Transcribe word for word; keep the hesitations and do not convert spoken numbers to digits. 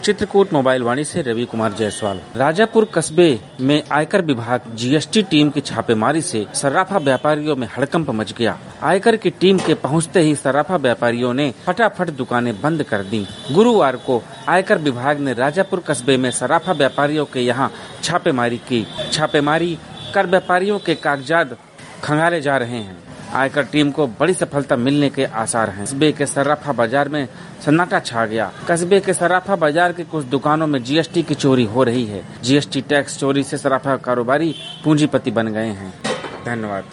Chitrakoot mobile वाणी से रवि कुमार जायसवाल। राजापुर कस्बे में आयकर विभाग जीएसटी टीम की छापेमारी से सर्राफा व्यापारियों में हड़कंप मच गया। आयकर की टीम के पहुंचते ही सर्राफा व्यापारियों ने फटाफट दुकानें बंद कर दी। गुरुवार को आयकर विभाग ने राजापुर कस्बे में सर्राफा व्यापारियों के यहां छापेमारी की। छापेमारी कर व्यापारियों के कागजात खंगाले जा रहे हैं। आयकर टीम को बड़ी सफलता मिलने के आसार हैं। कस्बे के सर्राफा बाजार में सन्नाटा छा गया। कस्बे के सर्राफा बाजार के कुछ दुकानों में जीएसटी की चोरी हो रही है। जीएसटी टैक्स चोरी से सर्राफा कारोबारी पूंजीपति बन गए हैं। धन्यवाद।